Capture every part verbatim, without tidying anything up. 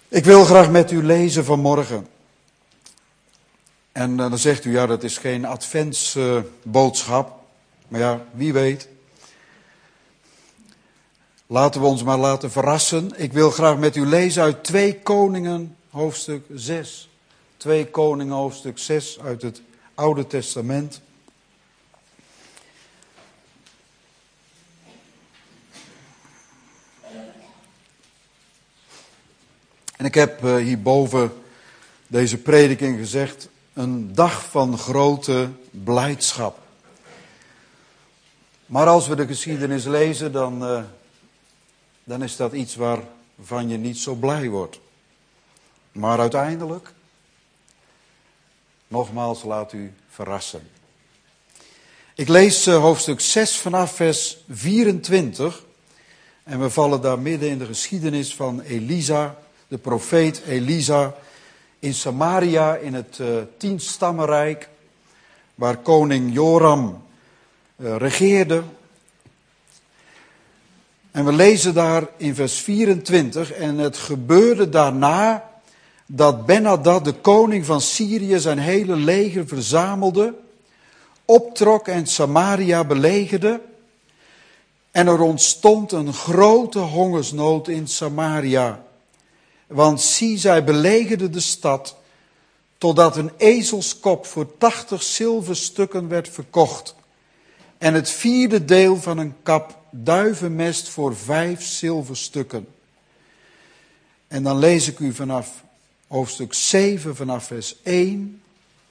Ik wil graag met u lezen vanmorgen. En uh, dan zegt u, ja, dat is geen adventsboodschap. Uh, maar ja, wie weet. Laten we ons maar laten verrassen. Ik wil graag met u lezen uit twee Koningen, hoofdstuk zes. twee Koningen, hoofdstuk zes uit het Oude Testament. En ik heb uh, hierboven deze prediking gezegd, een dag van grote blijdschap. Maar als we de geschiedenis lezen, dan, uh, dan is dat iets waarvan je niet zo blij wordt. Maar uiteindelijk, nogmaals, laat u verrassen. Ik lees uh, hoofdstuk zes vanaf vers vierentwintig. En we vallen daar midden in de geschiedenis van Elisa, de profeet Elisa, in Samaria, in het uh, tienstammenrijk, waar koning Joram uh, regeerde. En we lezen daar in vers vierentwintig, en het gebeurde daarna dat Ben-Hadad, de koning van Syrië, zijn hele leger verzamelde, optrok en Samaria belegerde. En er ontstond een grote hongersnood in Samaria. Want zie, zij belegerden de stad, totdat een ezelskop voor tachtig zilverstukken werd verkocht. En het vierde deel van een kap duivenmest voor vijf zilverstukken. En dan lees ik u vanaf hoofdstuk zeven, vanaf vers één.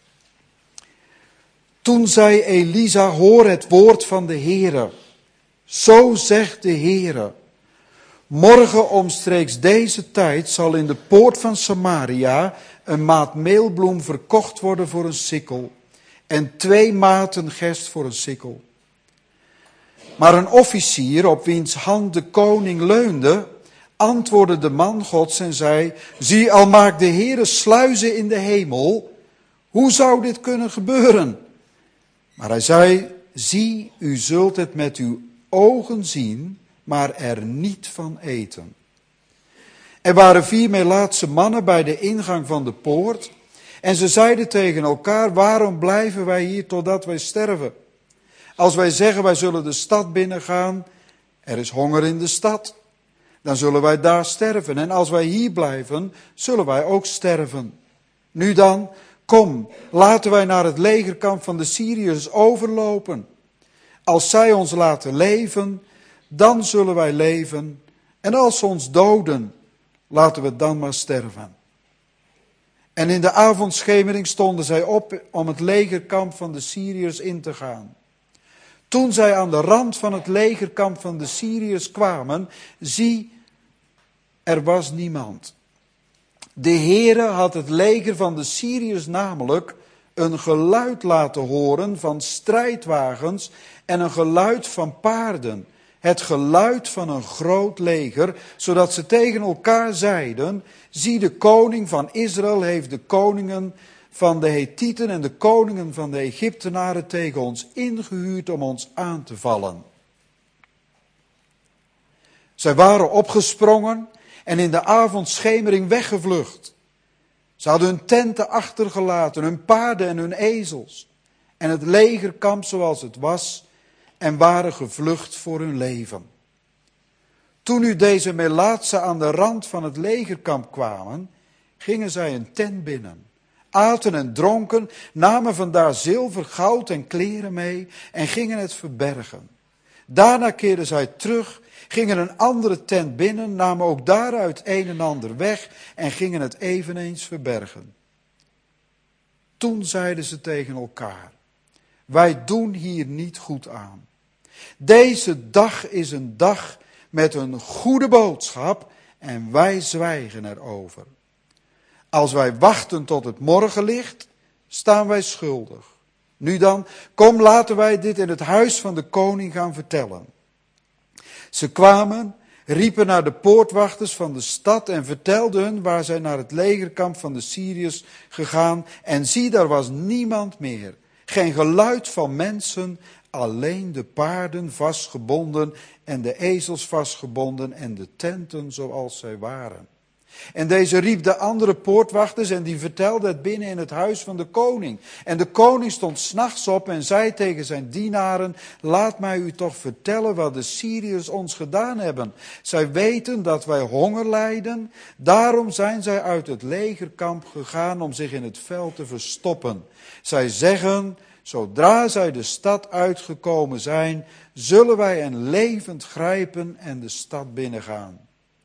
Toen zei Elisa, hoor het woord van de Heere. Zo zegt de Heere. Morgen omstreeks deze tijd zal in de poort van Samaria een maat meelbloem verkocht worden voor een sikkel en twee maten gerst voor een sikkel. Maar een officier, op wiens hand de koning leunde, antwoordde de man Gods en zei, zie, al maakt de Heere sluizen in de hemel, hoe zou dit kunnen gebeuren? Maar hij zei, zie, u zult het met uw ogen zien, maar er niet van eten. Er waren vier Melaatse mannen bij de ingang van de poort. En ze zeiden tegen elkaar, waarom blijven wij hier totdat wij sterven? Als wij zeggen, wij zullen de stad binnengaan, er is honger in de stad, dan zullen wij daar sterven. En als wij hier blijven, zullen wij ook sterven. Nu dan, kom, laten wij naar het legerkamp van de Syriërs overlopen. Als zij ons laten leven, dan zullen wij leven. En als ze ons doden, laten we dan maar sterven. En in de avondschemering stonden zij op om het legerkamp van de Syriërs in te gaan. Toen zij aan de rand van het legerkamp van de Syriërs kwamen, zie, er was niemand. De Heere had het leger van de Syriërs namelijk een geluid laten horen van strijdwagens en een geluid van paarden. Het geluid van een groot leger, zodat ze tegen elkaar zeiden, zie, de koning van Israël heeft de koningen van de Hethieten en de koningen van de Egyptenaren tegen ons ingehuurd om ons aan te vallen. Zij waren opgesprongen en in de avondschemering weggevlucht. Ze hadden hun tenten achtergelaten, hun paarden en hun ezels en het legerkamp zoals het was, en waren gevlucht voor hun leven. Toen nu deze Melaatsen aan de rand van het legerkamp kwamen, gingen zij een tent binnen, aten en dronken, namen vandaar zilver, goud en kleren mee en gingen het verbergen. Daarna keerden zij terug, gingen een andere tent binnen, namen ook daaruit een en ander weg en gingen het eveneens verbergen. Toen zeiden ze tegen elkaar, wij doen hier niet goed aan. Deze dag is een dag met een goede boodschap en wij zwijgen erover. Als wij wachten tot het morgenlicht, staan wij schuldig. Nu dan, kom, laten wij dit in het huis van de koning gaan vertellen. Ze kwamen, riepen naar de poortwachters van de stad en vertelden hun waar zij naar het legerkamp van de Syriërs gegaan. En zie, daar was niemand meer. Geen geluid van mensen, alleen de paarden vastgebonden en de ezels vastgebonden en de tenten zoals zij waren. En deze riep de andere poortwachters en die vertelde het binnen in het huis van de koning. En de koning stond 's nachts op en zei tegen zijn dienaren: laat mij u toch vertellen wat de Syriërs ons gedaan hebben. Zij weten dat wij honger lijden, daarom zijn zij uit het legerkamp gegaan om zich in het veld te verstoppen. Zij zeggen: zodra zij de stad uitgekomen zijn, zullen wij hen levend grijpen en de stad binnengaan.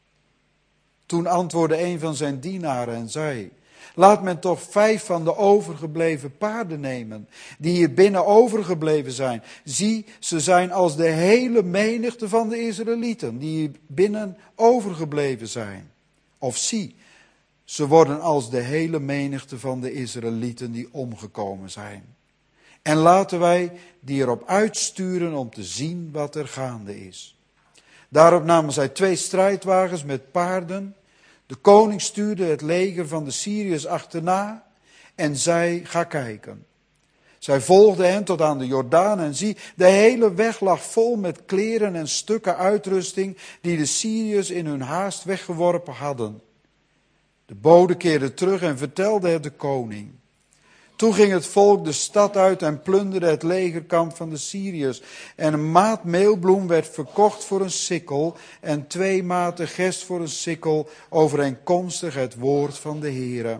Toen antwoordde een van zijn dienaren en zei: laat men toch vijf van de overgebleven paarden nemen, die hier binnen overgebleven zijn. Zie, ze zijn als de hele menigte van de Israëlieten, die hier binnen overgebleven zijn. Of zie, ze worden als de hele menigte van de Israëlieten die omgekomen zijn. En laten wij die erop uitsturen om te zien wat er gaande is. Daarop namen zij twee strijdwagens met paarden. De koning stuurde het leger van de Syriërs achterna en zei: ga kijken. Zij volgden hen tot aan de Jordaan en zie, de hele weg lag vol met kleren en stukken uitrusting die de Syriërs in hun haast weggeworpen hadden. De bode keerde terug en vertelde het de koning. Toen ging het volk de stad uit en plunderde het legerkamp van de Syriërs. En een maat meelbloem werd verkocht voor een sikkel en twee maten gerst voor een sikkel, overeenkomstig het woord van de Heere.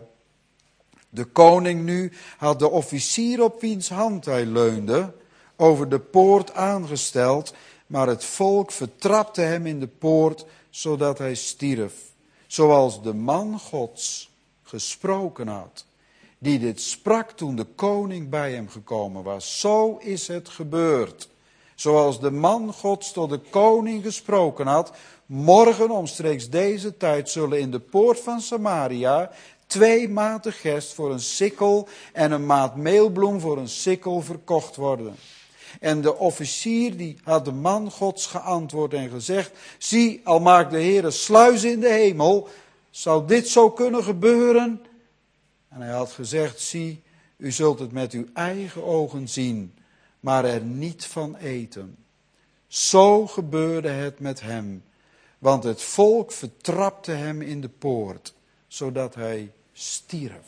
De koning nu had de officier op wiens hand hij leunde over de poort aangesteld, maar het volk vertrapte hem in de poort, zodat hij stierf. Zoals de man Gods gesproken had, die dit sprak toen de koning bij hem gekomen was. Zo is het gebeurd. Zoals de man Gods tot de koning gesproken had, morgen omstreeks deze tijd zullen in de poort van Samaria twee maten gerst voor een sikkel en een maat meelbloem voor een sikkel verkocht worden. En de officier die had de man Gods geantwoord en gezegd: zie, al maakt de Heer een sluis in de hemel, zou dit zo kunnen gebeuren? En hij had gezegd: zie, u zult het met uw eigen ogen zien, maar er niet van eten. Zo gebeurde het met hem, want het volk vertrapte hem in de poort, zodat hij stierf.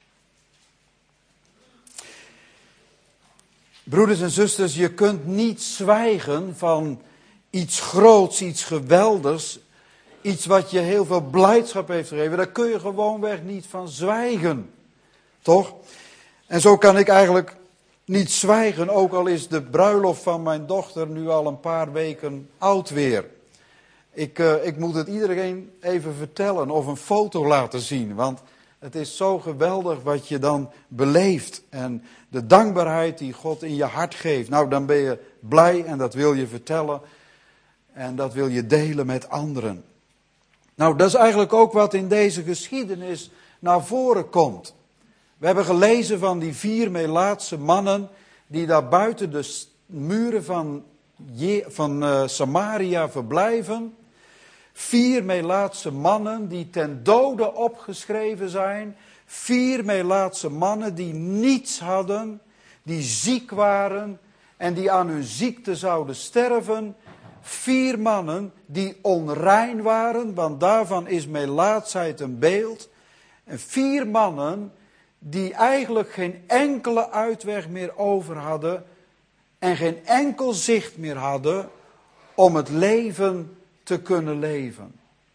Broeders en zusters, je kunt niet zwijgen van iets groots, iets geweldigs, iets wat je heel veel blijdschap heeft gegeven. Daar kun je gewoonweg niet van zwijgen, toch? En zo kan ik eigenlijk niet zwijgen, ook al is de bruiloft van mijn dochter nu al een paar weken oud weer. Ik, uh, ik moet het iedereen even vertellen of een foto laten zien, want het is zo geweldig wat je dan beleeft en de dankbaarheid die God in je hart geeft. Nou, dan ben je blij en dat wil je vertellen en dat wil je delen met anderen. Nou, dat is eigenlijk ook wat in deze geschiedenis naar voren komt. We hebben gelezen van die vier Melaatse mannen die daar buiten de muren van, Je- van uh, Samaria verblijven. Vier Melaatse mannen die ten dode opgeschreven zijn. Vier Melaatse mannen die niets hadden, die ziek waren en die aan hun ziekte zouden sterven. Vier mannen die onrein waren, want daarvan is melaatsheid een beeld. En vier mannen die eigenlijk geen enkele uitweg meer over hadden en geen enkel zicht meer hadden om het leven te kunnen leven.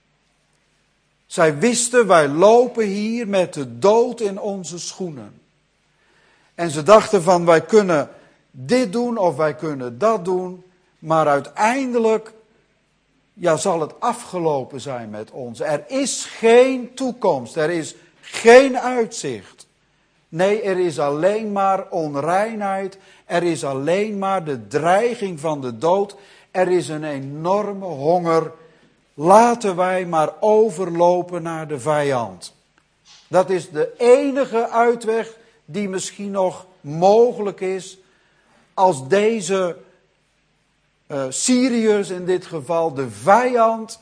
Zij wisten, wij lopen hier met de dood in onze schoenen. En ze dachten van, wij kunnen dit doen of wij kunnen dat doen, maar uiteindelijk ja, zal het afgelopen zijn met ons. Er is geen toekomst, er is geen uitzicht. Nee, er is alleen maar onreinheid, er is alleen maar de dreiging van de dood, er is een enorme honger. Laten wij maar overlopen naar de vijand. Dat is de enige uitweg die misschien nog mogelijk is als deze uh, Syriërs in dit geval, de vijand,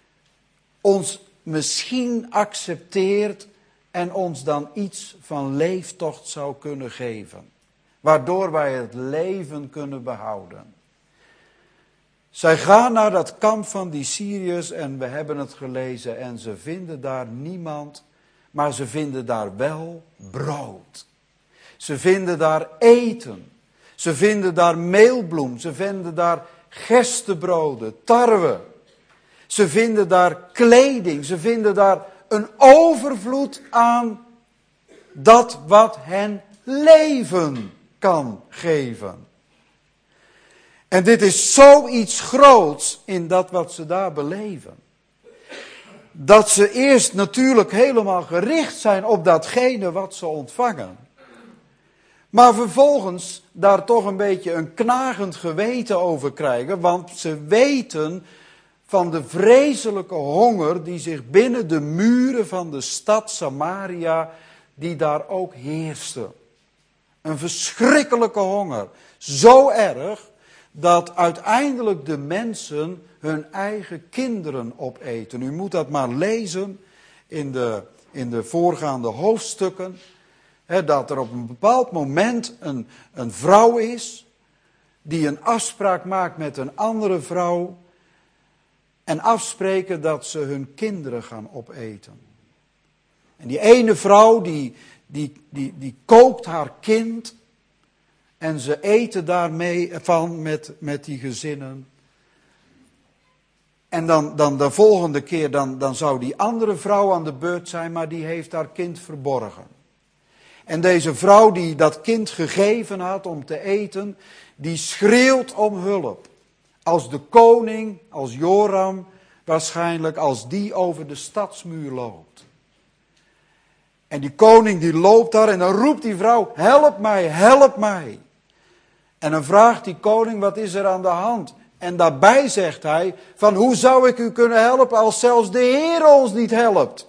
ons misschien accepteert en ons dan iets van leeftocht zou kunnen geven. Waardoor wij het leven kunnen behouden. Zij gaan naar dat kamp van die Syriërs en we hebben het gelezen en ze vinden daar niemand, maar ze vinden daar wel brood. Ze vinden daar eten. Ze vinden daar meelbloem. Ze vinden daar gerstebroden, tarwe. Ze vinden daar kleding. Ze vinden daar een overvloed aan dat wat hen leven kan geven. En dit is zoiets groots in dat wat ze daar beleven. Dat ze eerst natuurlijk helemaal gericht zijn op datgene wat ze ontvangen. Maar vervolgens daar toch een beetje een knagend geweten over krijgen. Want ze weten van de vreselijke honger die zich binnen de muren van de stad Samaria, die daar ook heerste. Een verschrikkelijke honger. Zo erg dat uiteindelijk de mensen hun eigen kinderen opeten. U moet dat maar lezen in de, in de voorgaande hoofdstukken. He, dat er op een bepaald moment een, een vrouw is die een afspraak maakt met een andere vrouw en afspreken dat ze hun kinderen gaan opeten. En die ene vrouw die, die, die, die kookt haar kind en ze eten daarmee van met, met die gezinnen. En dan, dan de volgende keer dan, dan zou die andere vrouw aan de beurt zijn, maar die heeft haar kind verborgen. En deze vrouw die dat kind gegeven had om te eten, die schreeuwt om hulp. Als de koning, als Joram waarschijnlijk, als die over de stadsmuur loopt. En die koning die loopt daar en dan roept die vrouw, help mij, help mij. En dan vraagt die koning, wat is er aan de hand? En daarbij zegt hij, van hoe zou ik u kunnen helpen als zelfs de Heer ons niet helpt?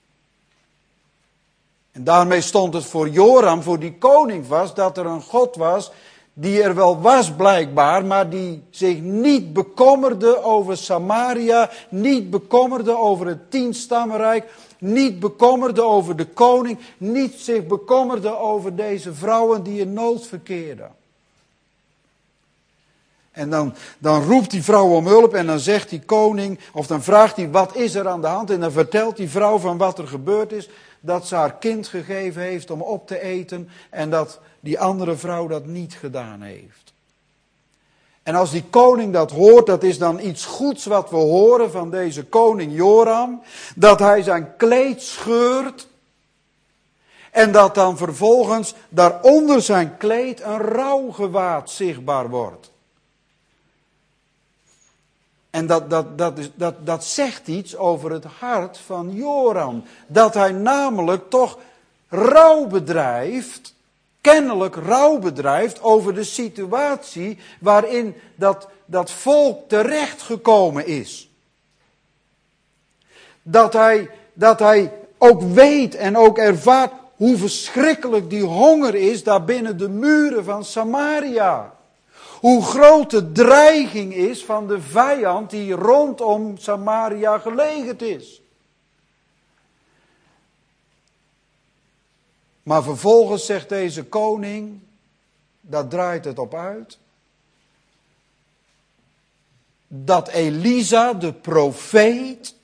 En daarmee stond het voor Joram, voor die koning vast, dat er een God was die er wel was blijkbaar, maar die zich niet bekommerde over Samaria, niet bekommerde over het tienstammenrijk, niet bekommerde over de koning, niet zich bekommerde over deze vrouwen die in nood verkeerden. En dan, dan roept die vrouw om hulp en dan zegt die koning, of dan vraagt hij wat is er aan de hand? En dan vertelt die vrouw van wat er gebeurd is, dat ze haar kind gegeven heeft om op te eten en dat die andere vrouw dat niet gedaan heeft. En als die koning dat hoort, dat is dan iets goeds wat we horen van deze koning Joram, dat hij zijn kleed scheurt en dat dan vervolgens daaronder zijn kleed een rouwgewaad zichtbaar wordt. En dat, dat, dat, is, dat, dat zegt iets over het hart van Joram. Dat hij namelijk toch rouw bedrijft, kennelijk rouw bedrijft over de situatie waarin dat, dat volk terechtgekomen is. Dat hij, dat hij ook weet en ook ervaart hoe verschrikkelijk die honger is daar binnen de muren van Samaria. Hoe groot de dreiging is van de vijand die rondom Samaria gelegerd is. Maar vervolgens zegt deze koning, daar draait het op uit, dat Elisa, de profeet,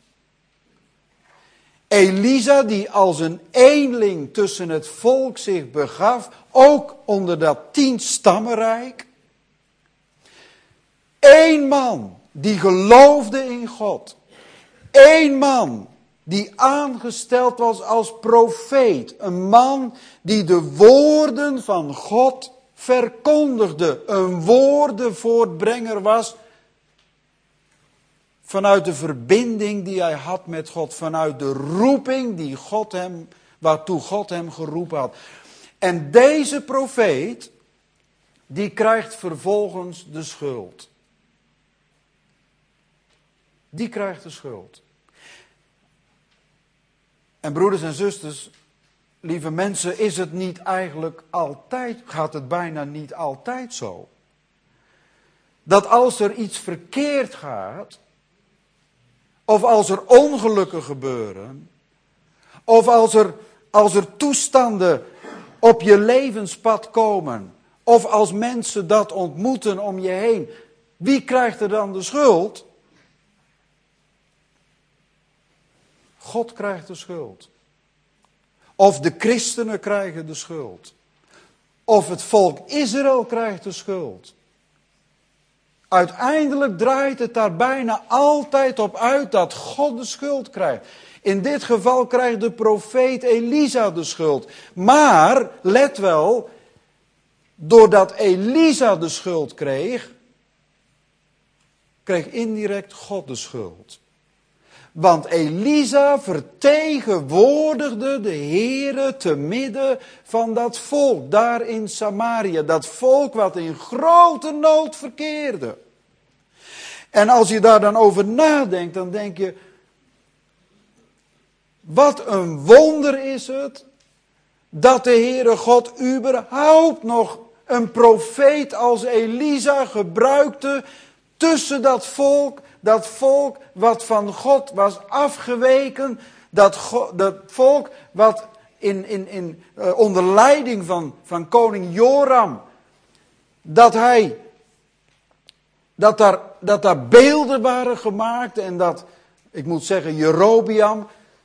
Elisa die als een eenling tussen het volk zich begaf, ook onder dat tienstammenrijk, Eén man die geloofde in God. Eén man die aangesteld was als profeet. Een man die de woorden van God verkondigde. Een woordenvoortbrenger was vanuit de verbinding die hij had met God. Vanuit de roeping die God hem, waartoe God hem geroepen had. En deze profeet, die krijgt vervolgens de schuld. Die krijgt de schuld. En broeders en zusters, lieve mensen, is het niet eigenlijk altijd, gaat het bijna niet altijd zo, dat als er iets verkeerd gaat, of als er ongelukken gebeuren, of als er, als er toestanden op je levenspad komen, of als mensen dat ontmoeten om je heen, Wie krijgt er dan de schuld? God krijgt de schuld. Of de christenen krijgen de schuld. Of het volk Israël krijgt de schuld. Uiteindelijk draait het daar bijna altijd op uit dat God de schuld krijgt. In dit geval krijgt de profeet Elisa de schuld. Maar, let wel, doordat Elisa de schuld kreeg, kreeg indirect God de schuld. Want Elisa vertegenwoordigde de Heere te midden van dat volk daar in Samaria. Dat volk wat in grote nood verkeerde. En als je daar dan over nadenkt, dan denk je, wat een wonder is het dat de Heere God überhaupt nog een profeet als Elisa gebruikte tussen dat volk. Dat volk wat van God was afgeweken. Dat, go, dat volk wat in, in, in, uh, onder leiding van, van koning Joram. Dat hij. Dat daar, dat daar beelden waren gemaakt. En dat, ik moet zeggen, Jerobeam.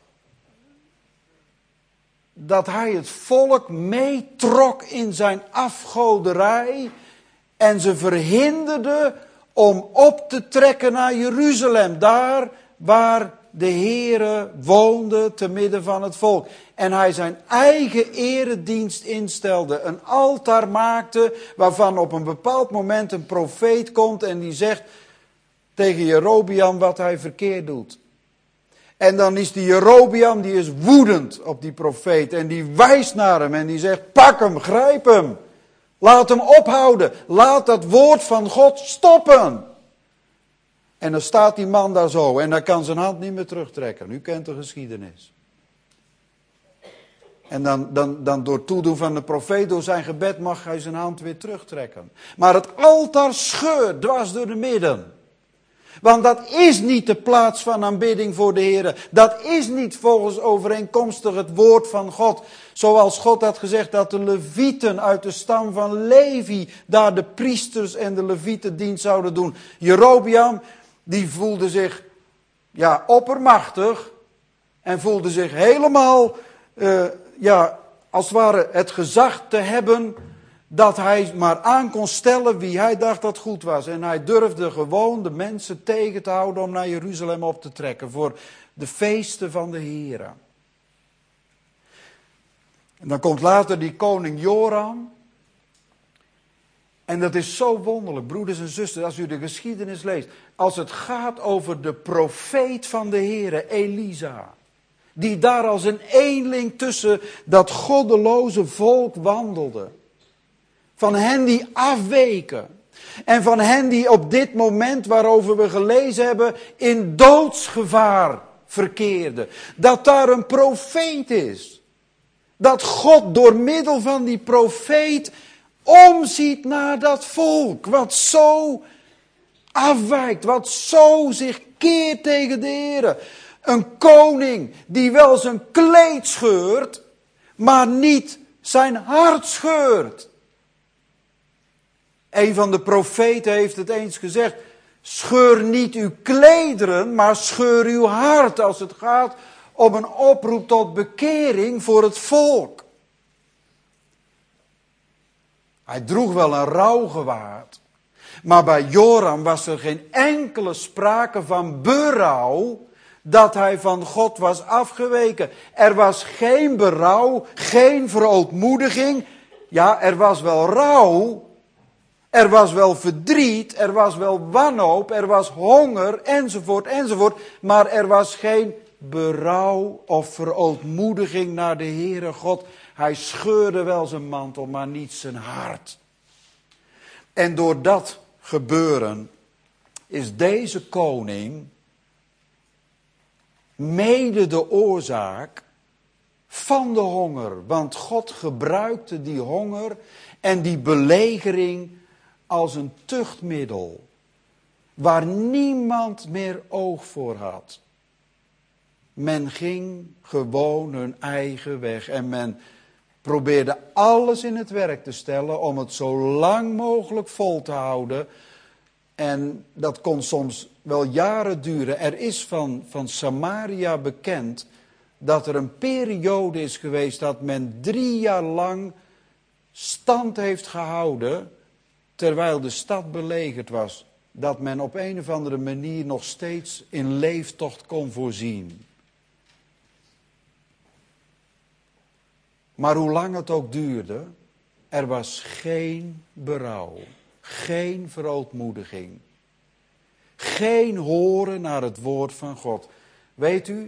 Dat hij het volk meetrok in zijn afgoderij. En ze verhinderde om op te trekken naar Jeruzalem, daar waar de Heere woonde te midden van het volk. En hij zijn eigen eredienst instelde, een altaar maakte, waarvan op een bepaald moment een profeet komt en die zegt tegen Jerobeam wat hij verkeerd doet. En dan is die Jerobeam, die is woedend op die profeet en die wijst naar hem en die zegt, pak hem, grijp hem. Laat hem ophouden. Laat dat woord van God stoppen. En dan staat die man daar zo. En hij kan zijn hand niet meer terugtrekken. U kent de geschiedenis. En dan, dan, dan door toedoen van de profeet, door zijn gebed, mag hij zijn hand weer terugtrekken. Maar het altaar scheurt dwars door de midden. Want dat is niet de plaats van aanbidding voor de Heer. Dat is niet volgens overeenkomstig het woord van God. Zoals God had gezegd dat de Levieten uit de stam van Levi daar de priesters en de Levieten dienst zouden doen. Jerobeam, die voelde zich ja, oppermachtig en voelde zich helemaal uh, ja, als het ware het gezag te hebben dat hij maar aan kon stellen wie hij dacht dat goed was. En hij durfde gewoon de mensen tegen te houden om naar Jeruzalem op te trekken voor de feesten van de Heere. En dan komt later die koning Joram. En dat is zo wonderlijk, broeders en zusters, als u de geschiedenis leest. Als het gaat over de profeet van de Heere, Elisa. Die daar als een eenling tussen dat goddeloze volk wandelde. Van hen die afweken. En van hen die op dit moment waarover we gelezen hebben in doodsgevaar verkeerden. Dat daar een profeet is. Dat God door middel van die profeet omziet naar dat volk. Wat zo afwijkt. Wat zo zich keert tegen de Heer. Een koning die wel zijn kleed scheurt, maar niet zijn hart scheurt. Een van de profeten heeft het eens gezegd. Scheur niet uw klederen, maar scheur uw hart als het gaat om een oproep tot bekering voor het volk. Hij droeg wel een rouwgewaad. Maar bij Joram was er geen enkele sprake van berouw dat hij van God was afgeweken. Er was geen berouw, geen verootmoediging. Ja, er was wel rouw. Er was wel verdriet, er was wel wanhoop, er was honger, enzovoort, enzovoort. Maar er was geen berouw of verootmoediging naar de Heere God. Hij scheurde wel zijn mantel, maar niet zijn hart. En door dat gebeuren is deze koning mede de oorzaak van de honger. Want God gebruikte die honger en die belegering als een tuchtmiddel, waar niemand meer oog voor had. Men ging gewoon hun eigen weg en men probeerde alles in het werk te stellen om het zo lang mogelijk vol te houden, En dat kon soms wel jaren duren. Er is van, van Samaria bekend dat er een periode is geweest dat men drie jaar lang stand heeft gehouden terwijl de stad belegerd was. Dat men op een of andere manier nog steeds in leeftocht kon voorzien. Maar hoe lang het ook duurde, er was geen berouw, geen verootmoediging, geen horen naar het woord van God. Weet u,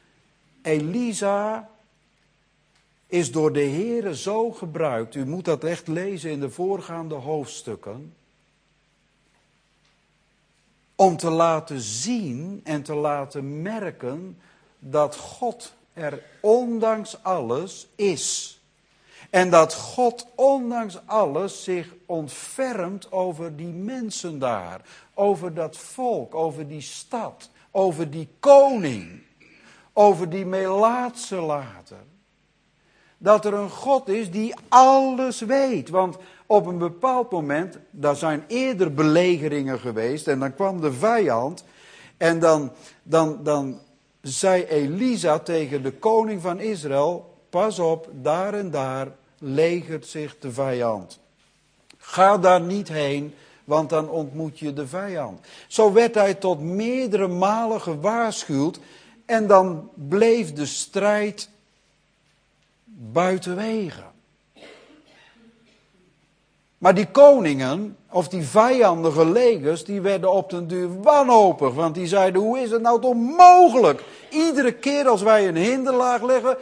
Elisa is door de Heere zo gebruikt, u moet dat echt lezen in de voorgaande hoofdstukken, om te laten zien en te laten merken dat God er ondanks alles is. En dat God ondanks alles zich ontfermt over die mensen daar, over dat volk, over die stad, over die koning, over die Melaatse later. Dat er een God is die alles weet. Want op een bepaald moment, daar zijn eerder belegeringen geweest en dan kwam de vijand en dan, dan, dan zei Elisa tegen de koning van Israël, pas op, daar en daar legert zich de vijand. Ga daar niet heen, want dan ontmoet je de vijand. Zo werd hij tot meerdere malen gewaarschuwd en dan bleef de strijd buitenwege. Maar die koningen, of die vijandige legers, die werden op den duur wanhopig. Want die zeiden, hoe is het nou toch mogelijk? Iedere keer als wij een hinderlaag leggen,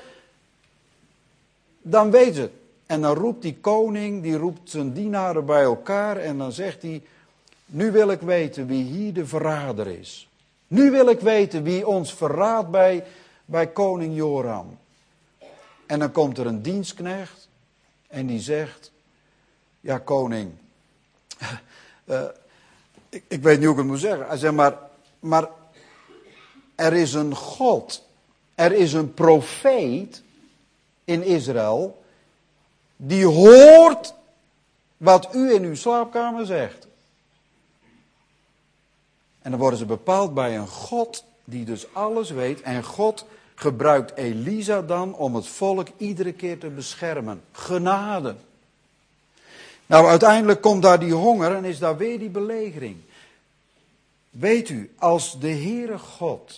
dan weet het. En dan roept die koning, die roept zijn dienaren bij elkaar en dan zegt hij, nu wil ik weten wie hier de verrader is. Nu wil ik weten wie ons verraadt bij, bij koning Joram. En dan komt er een dienstknecht en die zegt, ja koning, uh, ik, ik weet niet hoe ik het moet zeggen. Hij zegt maar, maar er is een God, er is een profeet in Israël, die hoort wat u in uw slaapkamer zegt. En dan worden ze bepaald bij een God die dus alles weet. En God gebruikt Elisa dan om het volk iedere keer te beschermen. Genade. Nou, uiteindelijk komt daar die honger en is daar weer die belegering. Weet u, als de Heere God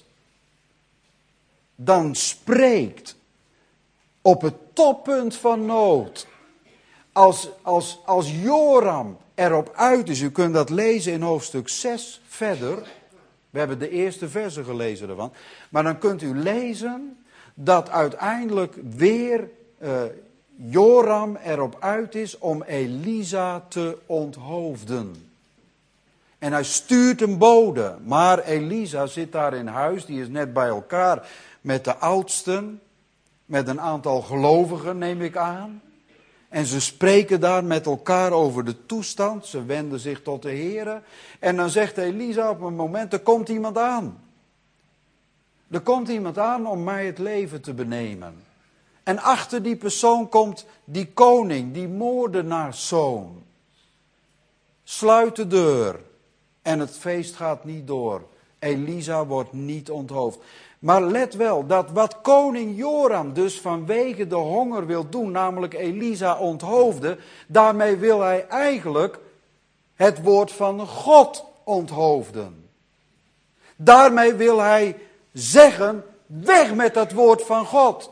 dan spreekt op het toppunt van nood, als, als, als Joram erop uit is, u kunt dat lezen in hoofdstuk zes verder, we hebben de eerste versen gelezen ervan, maar dan kunt u lezen dat uiteindelijk weer uh, Joram erop uit is om Elisa te onthoofden. En hij stuurt een bode, maar Elisa zit daar in huis, die is net bij elkaar met de oudsten, met een aantal gelovigen neem ik aan. En ze spreken daar met elkaar over de toestand, ze wenden zich tot de Heere. En dan zegt Elisa op een moment, er komt iemand aan. Er komt iemand aan om mij het leven te benemen. En achter die persoon komt die koning, die moordenaarszoon. Sluit de deur. En het feest gaat niet door. Elisa wordt niet onthoofd. Maar let wel, dat wat koning Joram dus vanwege de honger wil doen, namelijk Elisa onthoofden, daarmee wil hij eigenlijk het woord van God onthoofden. Daarmee wil hij zeggen, weg met dat woord van God.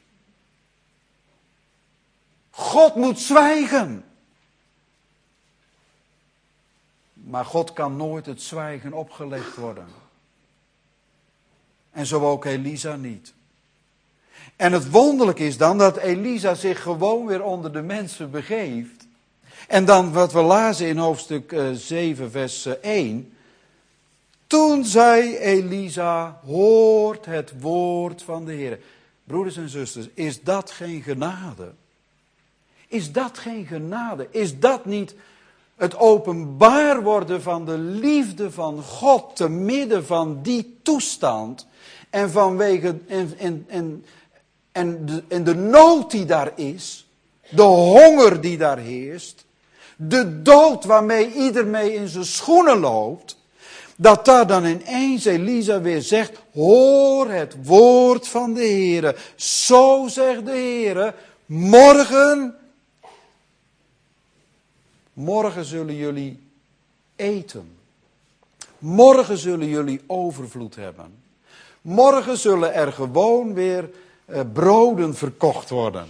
God moet zwijgen. Maar God kan nooit het zwijgen opgelegd worden. En zo ook Elisa niet. En het wonderlijke is dan dat Elisa zich gewoon weer onder de mensen begeeft. En dan wat we lazen in hoofdstuk zeven vers één. Toen zei Elisa, hoort het woord van de Heer. Broeders en zusters, is dat geen genade? Is dat geen genade? Is dat niet het openbaar worden van de liefde van God te midden van die toestand en vanwege en, en, en, en, de, en de nood die daar is, de honger die daar heerst, de dood waarmee ieder mee in zijn schoenen loopt, dat daar dan ineens Elisa weer zegt, hoor het woord van de Heere. Zo zegt de Heere, morgen, morgen zullen jullie eten. Morgen zullen jullie overvloed hebben. Morgen zullen er gewoon weer eh, broden verkocht worden.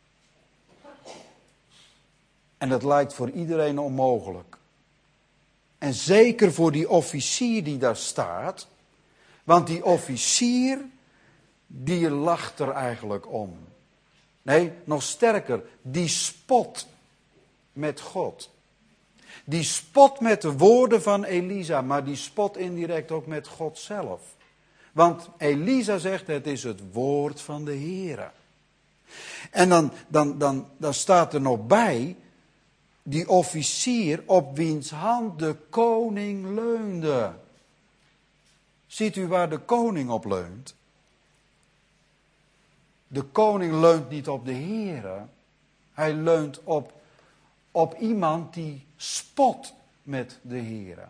En dat lijkt voor iedereen onmogelijk. En zeker voor die officier die daar staat. Want die officier, die lacht er eigenlijk om. Nee, nog sterker, die spot met God. Die spot met de woorden van Elisa, maar die spot indirect ook met God zelf. Want Elisa zegt, het is het woord van de Heere. En dan, dan, dan, dan staat er nog bij, die officier op wiens hand de koning leunde. Ziet u waar de koning op leunt? De koning leunt niet op de Heere. Hij leunt op, op iemand die spot met de Heere.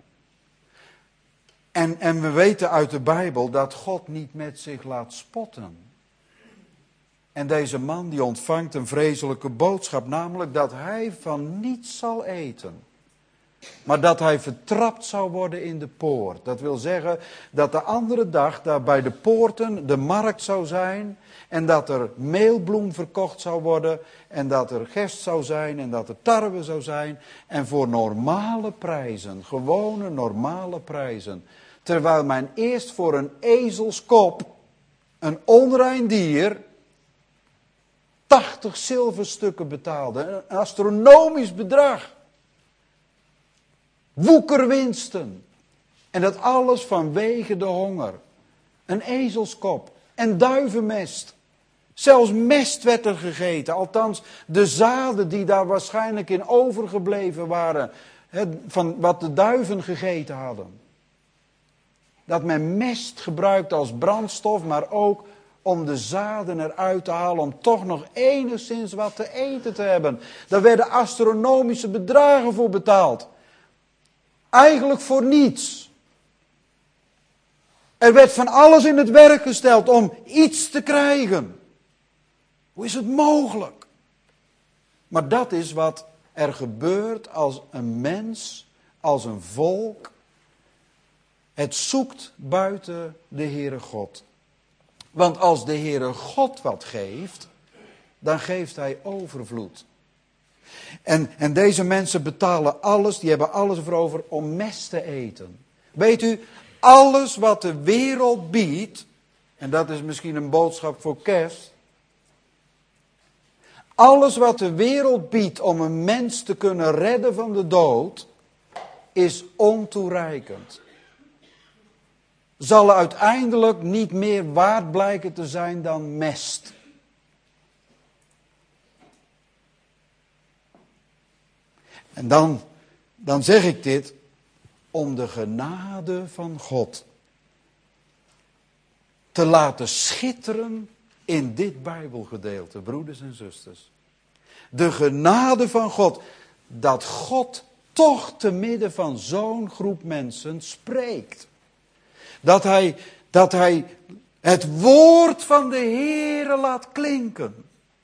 En, en we weten uit de Bijbel dat God niet met zich laat spotten. En deze man die ontvangt een vreselijke boodschap, namelijk dat hij van niets zal eten. Maar dat hij vertrapt zou worden in de poort. Dat wil zeggen dat de andere dag daar bij de poorten de markt zou zijn. En dat er meelbloem verkocht zou worden. En dat er gerst zou zijn en dat er tarwe zou zijn. En voor normale prijzen, gewone normale prijzen. Terwijl men eerst voor een ezelskop, een onrein dier, tachtig zilverstukken betaalde. Een astronomisch bedrag. Woekerwinsten. En dat alles vanwege de honger. Een ezelskop en duivenmest. Zelfs mest werd er gegeten. Althans, de zaden die daar waarschijnlijk in overgebleven waren. He, van wat de duiven gegeten hadden. Dat men mest gebruikt als brandstof, maar ook om de zaden eruit te halen. Om toch nog enigszins wat te eten te hebben. Daar werden astronomische bedragen voor betaald. Eigenlijk voor niets. Er werd van alles in het werk gesteld om iets te krijgen. Hoe is het mogelijk? Maar dat is wat er gebeurt als een mens, als een volk, het zoekt buiten de Heere God. Want als de Heere God wat geeft, dan geeft hij overvloed. En, en deze mensen betalen alles, die hebben alles erover om mest te eten. Weet u, alles wat de wereld biedt, en dat is misschien een boodschap voor kerst. Alles wat de wereld biedt om een mens te kunnen redden van de dood, is ontoereikend. Zal uiteindelijk niet meer waard blijken te zijn dan mest. En dan, dan zeg ik dit om de genade van God te laten schitteren in dit Bijbelgedeelte, broeders en zusters. De genade van God, dat God toch te midden van zo'n groep mensen spreekt. Dat hij, dat hij het woord van de Heere laat klinken.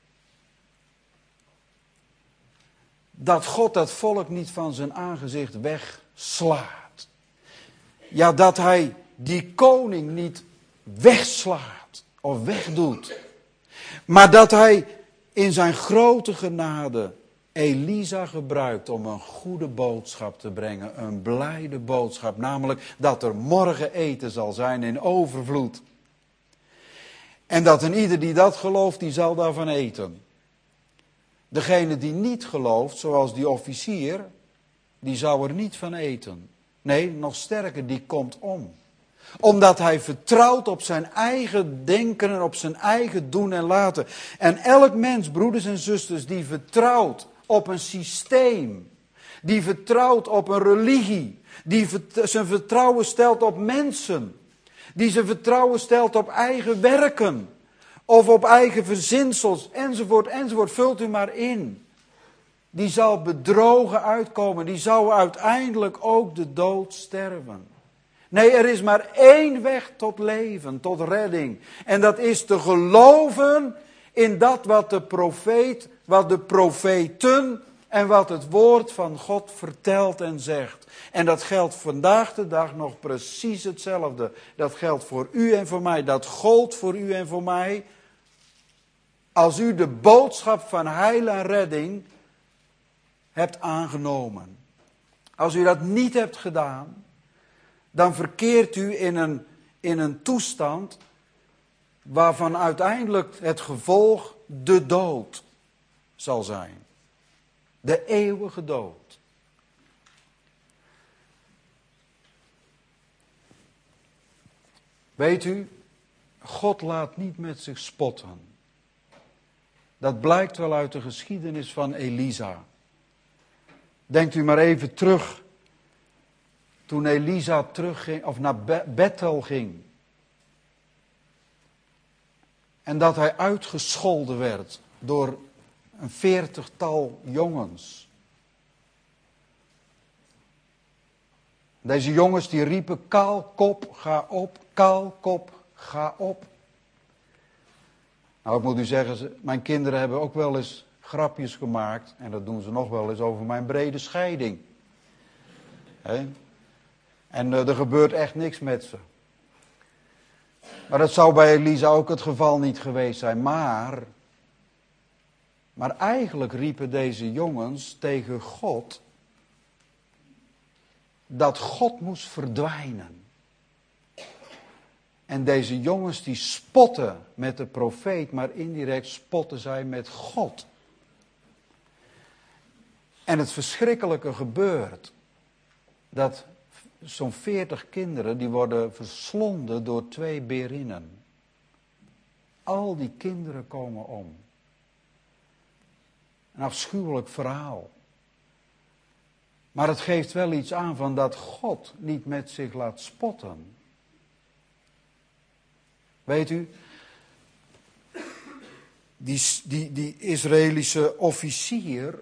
Dat God dat volk niet van zijn aangezicht wegslaat. Ja, dat hij die koning niet wegslaat of wegdoet. Maar dat hij in zijn grote genade Elisa gebruikt om een goede boodschap te brengen. Een blijde boodschap. Namelijk dat er morgen eten zal zijn in overvloed. En dat een ieder die dat gelooft, die zal daarvan eten. Degene die niet gelooft, zoals die officier, die zou er niet van eten. Nee, nog sterker, die komt om. Omdat hij vertrouwt op zijn eigen denken en op zijn eigen doen en laten. En elk mens, broeders en zusters, die vertrouwt op een systeem. Die vertrouwt op een religie. Die zijn vertrouwen stelt op mensen. Die zijn vertrouwen stelt op eigen werken. Of op eigen verzinsels, enzovoort, enzovoort. Vult u maar in. die zal bedrogen uitkomen. Die zou uiteindelijk ook de dood sterven. Nee, er is maar één weg tot leven, tot redding. En dat is te geloven in dat wat de profeet, wat de profeten en wat het woord van God vertelt en zegt. En dat geldt vandaag de dag nog precies hetzelfde. Dat geldt voor u en voor mij. Dat gold voor u en voor mij. Als u de boodschap van heil en redding hebt aangenomen. Als u dat niet hebt gedaan, dan verkeert u in een, in een toestand waarvan uiteindelijk het gevolg de dood zal zijn. De eeuwige dood. Weet u, God laat niet met zich spotten. Dat blijkt wel uit de geschiedenis van Elisa. Denkt u maar even terug, toen Elisa terugging, of naar Bethel ging. En dat hij uitgescholden werd door een veertigtal jongens. Deze jongens die riepen, kaalkop, ga op, kaalkop, ga op. Nou, ik moet u zeggen, mijn kinderen hebben ook wel eens grapjes gemaakt. En dat doen ze nog wel eens over mijn brede scheiding. He? En uh, er gebeurt echt niks met ze. Maar dat zou bij Elisa ook het geval niet geweest zijn. Maar, maar eigenlijk riepen deze jongens tegen God dat God moest verdwijnen. En deze jongens die spotten met de profeet, maar indirect spotten zij met God. En het verschrikkelijke gebeurt dat zo'n veertig kinderen, die worden verslonden door twee berinnen. Al die kinderen komen om. Een afschuwelijk verhaal. Maar het geeft wel iets aan van dat God niet met zich laat spotten. Weet u, die, die, die Israëlische officier,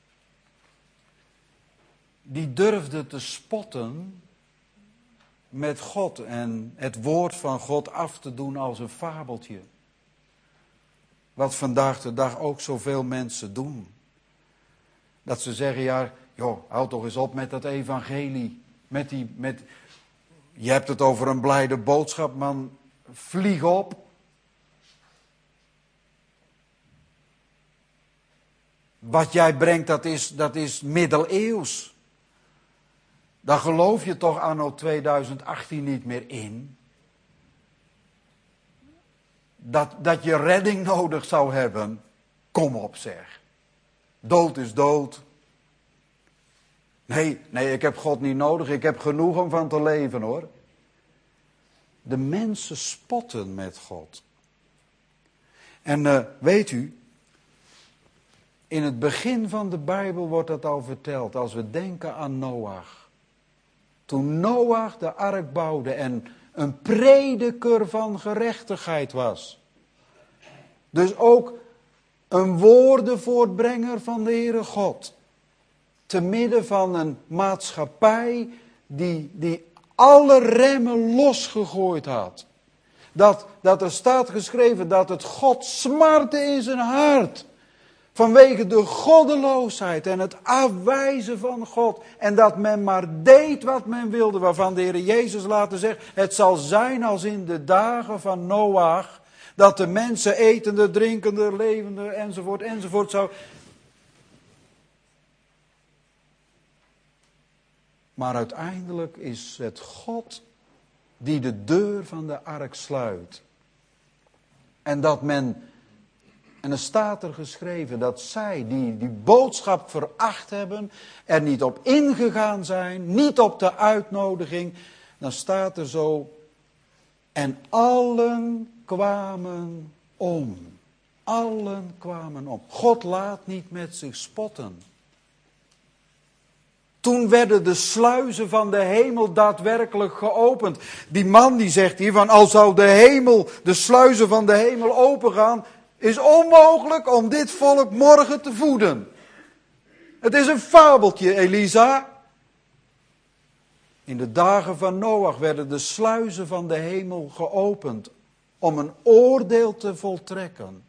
die durfde te spotten met God en het woord van God af te doen als een fabeltje. Wat vandaag de dag ook zoveel mensen doen. Dat ze zeggen, ja, joh, houd toch eens op met dat evangelie. Met die, met, je hebt het over een blijde boodschap, man. Vlieg op. Wat jij brengt, dat is, dat is middeleeuws. Daar geloof je toch anno tweeduizend achttien niet meer in. Dat, dat je redding nodig zou hebben. Kom op zeg. Dood is dood. Nee, nee, ik heb God niet nodig. Ik heb genoeg om van te leven hoor. De mensen spotten met God. En uh, weet u, in het begin van de Bijbel wordt dat al verteld. Als we denken aan Noach. Toen Noach de ark bouwde en een prediker van gerechtigheid was. Dus ook een woordenvoortbrenger van de Heere God. Te midden van een maatschappij die, die alle remmen losgegooid had. Dat, dat er staat geschreven dat het God smartte in zijn hart. Vanwege de goddeloosheid en het afwijzen van God. En dat men maar deed wat men wilde. Waarvan de Heer Jezus later zegt. Het zal zijn als in de dagen van Noach. Dat de mensen etende, drinkende, levende enzovoort enzovoort zou. Maar uiteindelijk is het God die de deur van de ark sluit. En dat men, en er staat er geschreven, dat zij die die boodschap veracht hebben, er niet op ingegaan zijn, niet op de uitnodiging. Dan staat er zo, en allen kwamen om. Allen kwamen om. God laat niet met zich spotten. Toen werden de sluizen van de hemel daadwerkelijk geopend. Die man die zegt hier van, al zou de hemel, de sluizen van de hemel opengaan, is onmogelijk om dit volk morgen te voeden. Het is een fabeltje, Elisa. In de dagen van Noach werden de sluizen van de hemel geopend om een oordeel te voltrekken.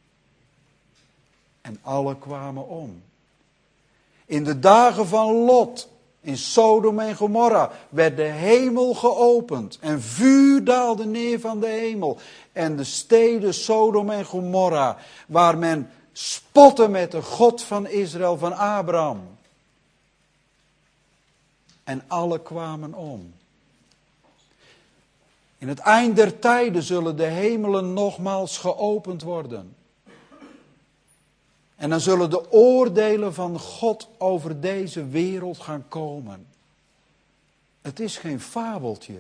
En alle kwamen om. In de dagen van Lot, in Sodom en Gomorra, werd de hemel geopend. En vuur daalde neer van de hemel. En de steden Sodom en Gomorra, waar men spotte met de God van Israël, van Abraham. En alle kwamen om. In het eind der tijden zullen de hemelen nogmaals geopend worden. En dan zullen de oordelen van God over deze wereld gaan komen. Het is geen fabeltje.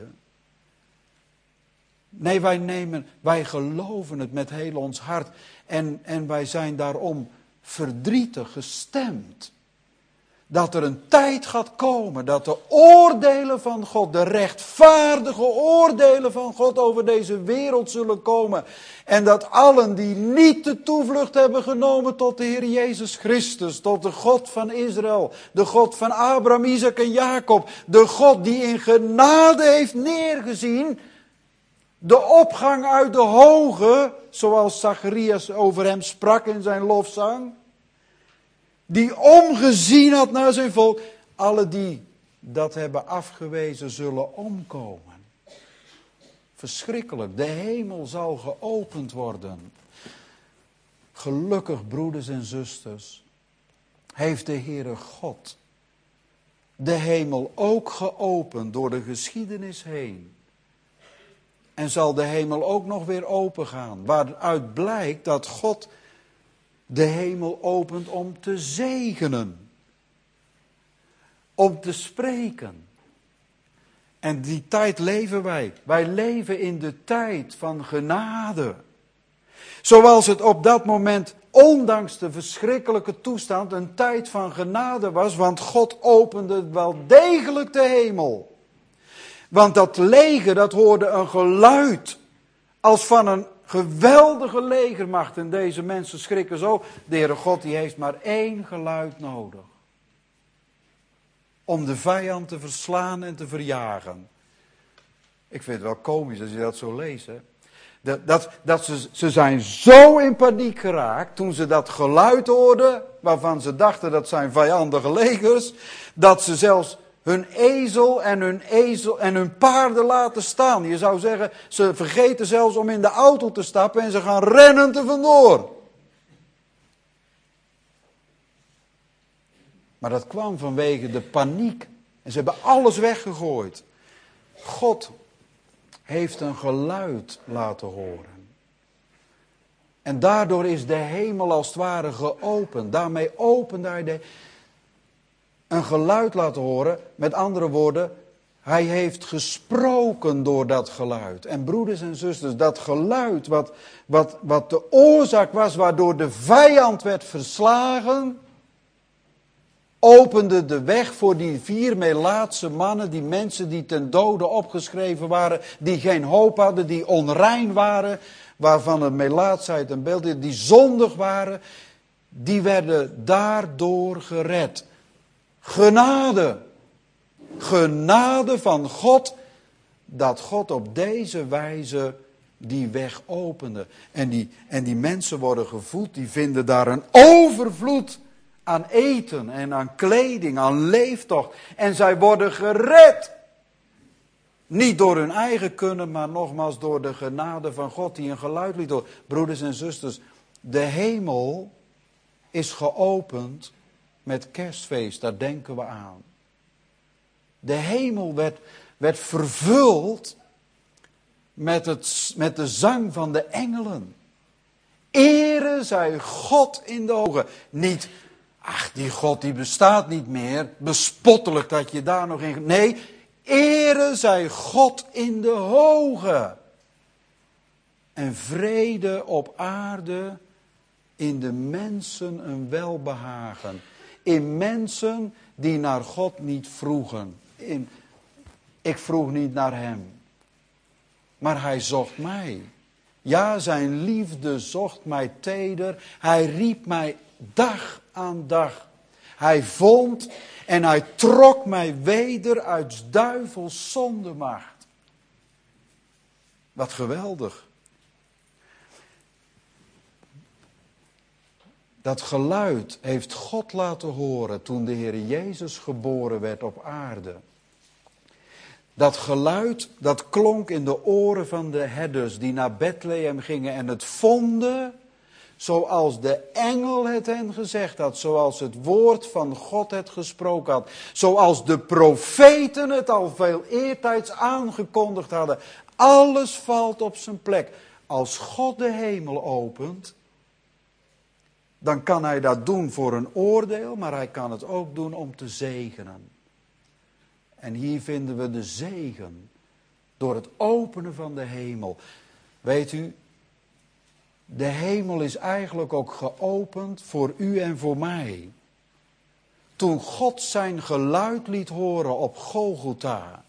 Nee, wij nemen, wij geloven het met heel ons hart. En, en wij zijn daarom verdrietig gestemd. Dat er een tijd gaat komen dat de oordelen van God, de rechtvaardige oordelen van God over deze wereld zullen komen. En dat allen die niet de toevlucht hebben genomen tot de Heer Jezus Christus, tot de God van Israël, de God van Abraham, Isaac en Jacob, de God die in genade heeft neergezien, de opgang uit de hoge, zoals Zacharias over hem sprak in zijn lofzang, die omgezien had naar zijn volk. Alle die dat hebben afgewezen zullen omkomen. Verschrikkelijk. De hemel zal geopend worden. Gelukkig, broeders en zusters, heeft de Heere God de hemel ook geopend door de geschiedenis heen. En zal de hemel ook nog weer open gaan. Waaruit blijkt dat God de hemel opent om te zegenen. Om te spreken. En die tijd leven wij. Wij leven in de tijd van genade. Zoals het op dat moment, ondanks de verschrikkelijke toestand, een tijd van genade was. Want God opende wel degelijk de hemel. Want dat leger, dat hoorde een geluid als van een geweldige legermacht. En deze mensen schrikken zo. De Heere God die heeft maar één geluid nodig. Om de vijand te verslaan en te verjagen. Ik vind het wel komisch als je dat zo leest. Hè? Dat, dat, dat ze, ze zijn zo in paniek geraakt toen ze dat geluid hoorden. Waarvan ze dachten dat zijn vijandige legers. Dat ze zelfs hun ezel en hun, ezel en hun paarden laten staan. Je zou zeggen, ze vergeten zelfs om in de auto te stappen en ze gaan rennend er vandoor. Maar dat kwam vanwege de paniek. En ze hebben alles weggegooid. God heeft een geluid laten horen. En daardoor is de hemel als het ware geopend. Daarmee opende hij de een geluid laten horen. Met andere woorden, hij heeft gesproken door dat geluid. En broeders en zusters, dat geluid wat, wat, wat de oorzaak was waardoor de vijand werd verslagen, opende de weg voor die vier Melaatse mannen, die mensen die ten dode opgeschreven waren, die geen hoop hadden, die onrein waren, waarvan de Melaatsheid een beeld is, die zondig waren, die werden daardoor gered. Genade. Genade van God, dat God op deze wijze die weg opende. En die, en die mensen worden gevoed, die vinden daar een overvloed aan eten en aan kleding, aan leeftocht. En zij worden gered. Niet door hun eigen kunnen, maar nogmaals door de genade van God die een geluid liet horen. Broeders en zusters, de hemel is geopend met kerstfeest, daar denken we aan. De hemel werd, werd vervuld met, het, met de zang van de engelen. Ere zij God in de hogen. Niet, ach die God die bestaat niet meer, bespottelijk dat je daar nog in... Nee, ere zij God in de hogen. En vrede op aarde, in de mensen een welbehagen. In mensen die naar God niet vroegen. In, ik vroeg niet naar hem. Maar hij zocht mij. Ja, zijn liefde zocht mij teder. Hij riep mij dag aan dag. Hij vond en hij trok mij weder uit 's duivels zondemacht. Wat geweldig. Dat geluid heeft God laten horen toen de Heer Jezus geboren werd op aarde. Dat geluid, dat klonk in de oren van de herders die naar Bethlehem gingen en het vonden zoals de engel het hen gezegd had, zoals het woord van God het gesproken had, zoals de profeten het al veel eertijds aangekondigd hadden. Alles valt op zijn plek. Als God de hemel opent, dan kan hij dat doen voor een oordeel, maar hij kan het ook doen om te zegenen. En hier vinden we de zegen door het openen van de hemel. Weet u, de hemel is eigenlijk ook geopend voor u en voor mij. Toen God zijn geluid liet horen op Golgotha,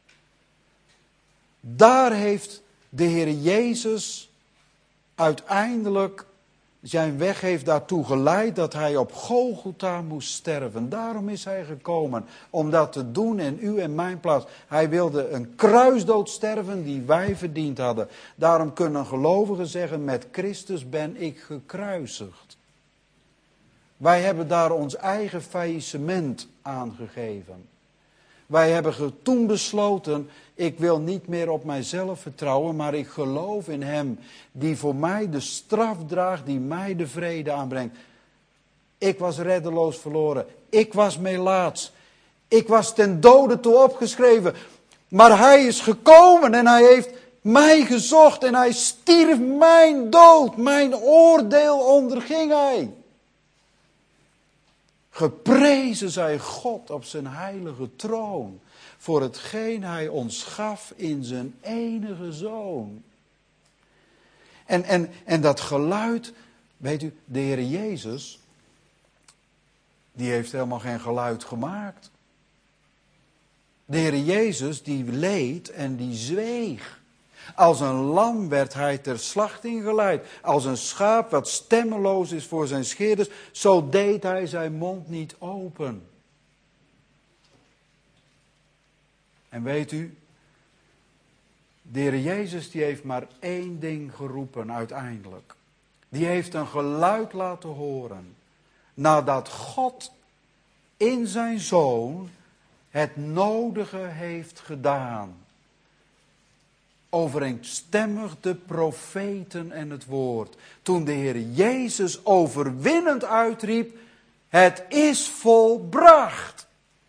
daar heeft de Heer Jezus uiteindelijk zijn weg heeft daartoe geleid dat hij op Golgotha moest sterven. Daarom is hij gekomen, om dat te doen in uw en mijn plaats. Hij wilde een kruisdood sterven die wij verdiend hadden. Daarom kunnen gelovigen zeggen, met Christus ben ik gekruisigd. Wij hebben daar ons eigen faillissement aangegeven. Wij hebben toen besloten, ik wil niet meer op mijzelf vertrouwen, maar ik geloof in Hem die voor mij de straf draagt, die mij de vrede aanbrengt. Ik was reddeloos verloren, ik was melaats, ik was ten dode toe opgeschreven. Maar Hij is gekomen en Hij heeft mij gezocht en Hij stierf mijn dood, mijn oordeel onderging Hij. Geprezen zij God op zijn heilige troon, voor hetgeen hij ons gaf in zijn enige Zoon. En, en, en dat geluid, weet u, de Heer Jezus, die heeft helemaal geen geluid gemaakt. De Heer Jezus, die leed en die zweeg. Als een lam werd hij ter slachting geleid. Als een schaap wat stemmeloos is voor zijn scheerders, zo deed hij zijn mond niet open. En weet u, de Heer Jezus die heeft maar één ding geroepen uiteindelijk. Die heeft een geluid laten horen. Nadat God in zijn Zoon het nodige heeft gedaan. Overeenstemmig de profeten en het woord. Toen de Heer Jezus overwinnend uitriep, het is volbracht.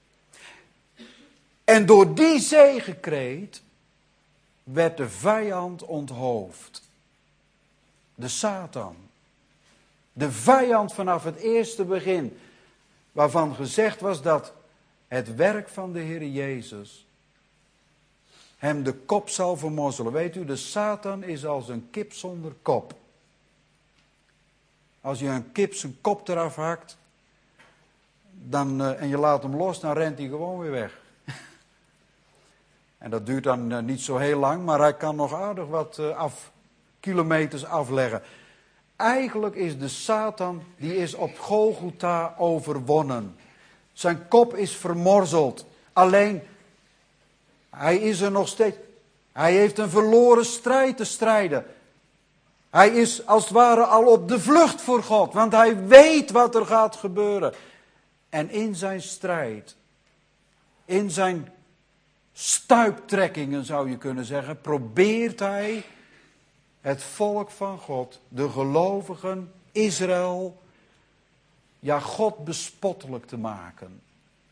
En door die zegekreet werd de vijand onthoofd. De Satan. De vijand vanaf het eerste begin. Waarvan gezegd was dat het werk van de Heer Jezus hem de kop zal vermorzelen. Weet u, de Satan is als een kip zonder kop. Als je een kip zijn kop eraf hakt, dan, uh, en je laat hem los, dan rent hij gewoon weer weg. En dat duurt dan uh, niet zo heel lang, maar hij kan nog aardig wat uh, af, kilometers afleggen. Eigenlijk is de Satan, die is op Golgotha overwonnen. Zijn kop is vermorzeld. Alleen, hij is er nog steeds. Hij heeft een verloren strijd te strijden. Hij is als het ware al op de vlucht voor God. Want hij weet wat er gaat gebeuren. En in zijn strijd, in zijn stuiptrekkingen zou je kunnen zeggen, probeert hij het volk van God, de gelovigen, Israël, ja, God bespottelijk te maken.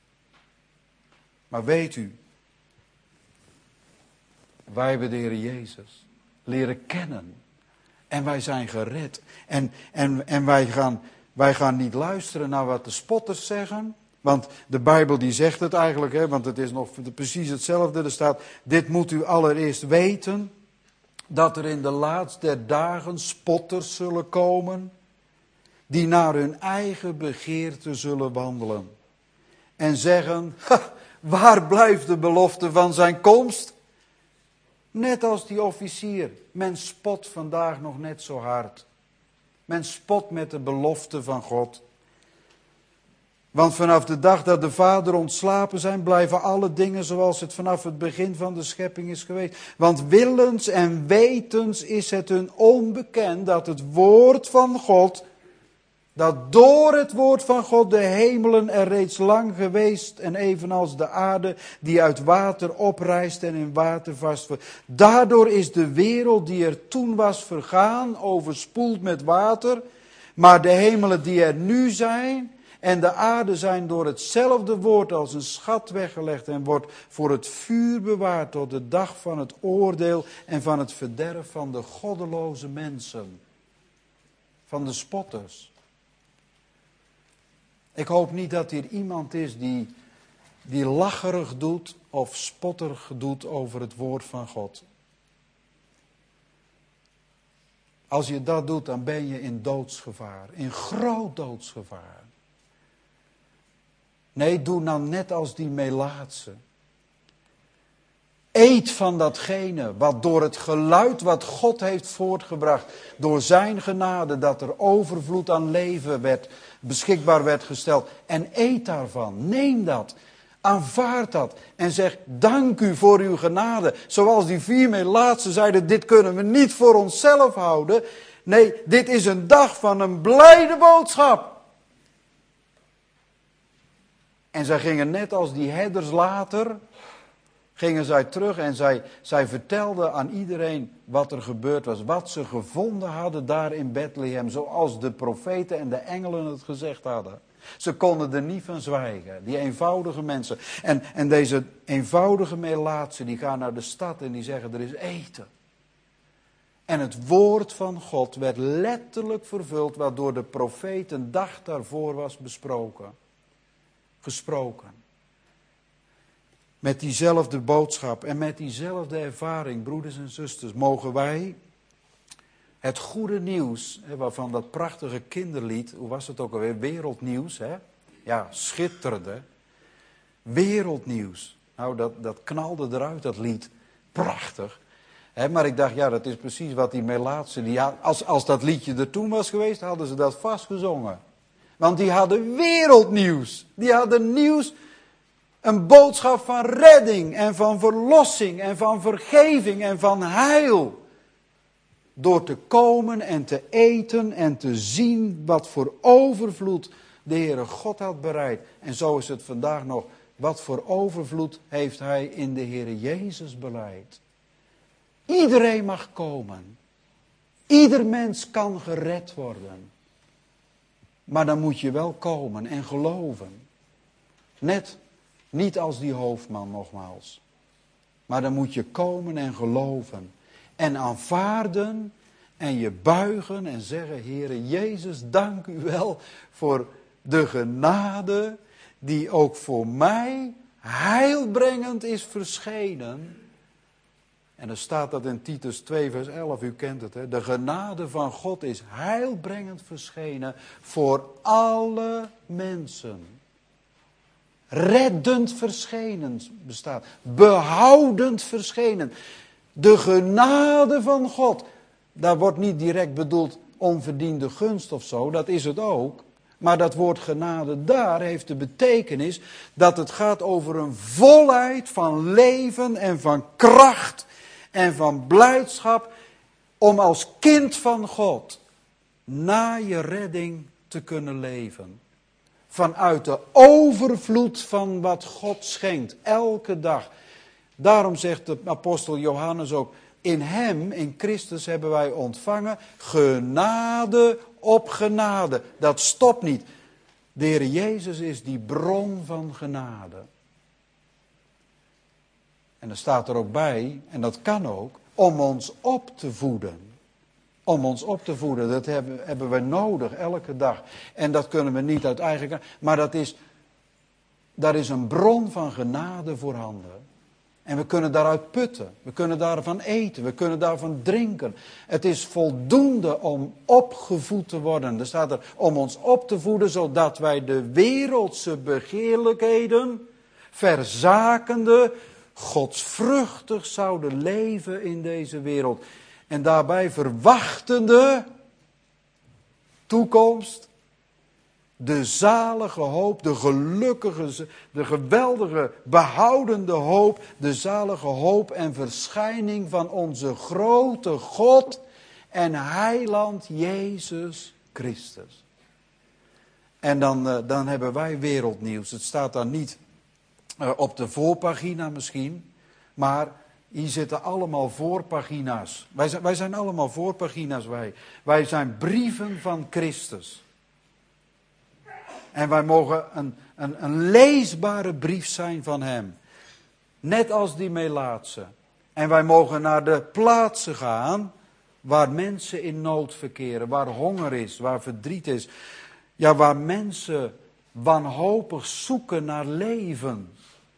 Maar weet u, wij hebben de Heer Jezus leren kennen. En wij zijn gered. En, en, en wij, gaan, wij gaan niet luisteren naar wat de spotters zeggen. Want de Bijbel die zegt het eigenlijk, hè, want het is nog precies hetzelfde. Er staat, dit moet u allereerst weten, dat er in de laatste der dagen spotters zullen komen, die naar hun eigen begeerte zullen wandelen. En zeggen, ha, waar blijft de belofte van zijn komst? Net als die officier. Men spot vandaag nog net zo hard. Men spot met de belofte van God. Want vanaf de dag dat de Vader ontslapen zijn, blijven alle dingen zoals het vanaf het begin van de schepping is geweest. Want willens en wetens is het hun onbekend dat het woord van God, dat door het woord van God de hemelen er reeds lang geweest en evenals de aarde die uit water oprijst en in water vast wordt. Daardoor is de wereld die er toen was vergaan, overspoeld met water, maar de hemelen die er nu zijn en de aarde zijn door hetzelfde woord als een schat weggelegd en wordt voor het vuur bewaard tot de dag van het oordeel en van het verderf van de goddeloze mensen, van de spotters. Ik hoop niet dat hier iemand is die, die lacherig doet of spotterig doet over het woord van God. Als je dat doet, dan ben je in doodsgevaar, in groot doodsgevaar. Nee, doe dan net als die Melaatse. Eet van datgene wat door het geluid wat God heeft voortgebracht, door zijn genade, dat er overvloed aan leven werd, beschikbaar werd gesteld. En eet daarvan, neem dat, aanvaard dat en zeg dank u voor uw genade. Zoals die vier Melaatsen zeiden, dit kunnen we niet voor onszelf houden. Nee, dit is een dag van een blijde boodschap. En zij gingen net als die herders later, gingen zij terug en zij, zij vertelden aan iedereen wat er gebeurd was. Wat ze gevonden hadden daar in Bethlehem, zoals de profeten en de engelen het gezegd hadden. Ze konden er niet van zwijgen, die eenvoudige mensen. En, en deze eenvoudige Melaatsen, die gaan naar de stad en die zeggen er is eten. En het woord van God werd letterlijk vervuld, wat door de profeet een dag daarvoor was besproken. Gesproken. Met diezelfde boodschap en met diezelfde ervaring, broeders en zusters, mogen wij het goede nieuws, waarvan dat prachtige kinderlied, hoe was het ook alweer, wereldnieuws, hè? Ja, schitterde. Wereldnieuws. Nou, dat, dat knalde eruit, dat lied. Prachtig. Hè, maar ik dacht, ja, dat is precies wat die Melaatsen, die had, als, als dat liedje er toen was geweest, hadden ze dat vast gezongen. Want die hadden wereldnieuws. Die hadden nieuws, een boodschap van redding en van verlossing en van vergeving en van heil. Door te komen en te eten en te zien wat voor overvloed de Heere God had bereid. En zo is het vandaag nog. Wat voor overvloed heeft Hij in de Heere Jezus bereid. Iedereen mag komen. Ieder mens kan gered worden. Maar dan moet je wel komen en geloven. Net, niet als die hoofdman nogmaals. Maar dan moet je komen en geloven. En aanvaarden en je buigen en zeggen, Heere Jezus, dank u wel voor de genade die ook voor mij heilbrengend is verschenen. En dan staat dat in Titus twee vers elf, u kent het, hè? De genade van God is heilbrengend verschenen voor alle mensen. Reddend verschenen bestaat, behoudend verschenen. De genade van God, daar wordt niet direct bedoeld onverdiende gunst of zo, dat is het ook. Maar dat woord genade daar heeft de betekenis dat het gaat over een volheid van leven en van kracht en van blijdschap om als kind van God na je redding te kunnen leven. Vanuit de overvloed van wat God schenkt, elke dag. Daarom zegt de apostel Johannes ook, in hem, in Christus hebben wij ontvangen genade op genade. Dat stopt niet. De Heer Jezus is die bron van genade. En er staat er ook bij, en dat kan ook, om ons op te voeden. Om ons op te voeden, dat hebben, hebben we nodig elke dag. En dat kunnen we niet uit eigen kracht. Maar dat is, daar is een bron van genade voorhanden. En we kunnen daaruit putten. We kunnen daarvan eten. We kunnen daarvan drinken. Het is voldoende om opgevoed te worden. Er staat er om ons op te voeden, zodat wij de wereldse begeerlijkheden verzakende, godsvruchtig zouden leven in deze wereld. En daarbij verwachtende toekomst De zalige hoop, de gelukkige, de geweldige, behoudende hoop, de zalige hoop en verschijning van onze grote God en heiland Jezus Christus. En dan, dan hebben wij wereldnieuws. Het staat dan niet op de voorpagina misschien, maar hier zitten allemaal voorpagina's. Wij zijn, wij zijn allemaal voorpagina's, wij. Wij zijn brieven van Christus. En wij mogen een, een, een leesbare brief zijn van hem. Net als die Melaatse. En wij mogen naar de plaatsen gaan waar mensen in nood verkeren, waar honger is, waar verdriet is. Ja, waar mensen wanhopig zoeken naar leven.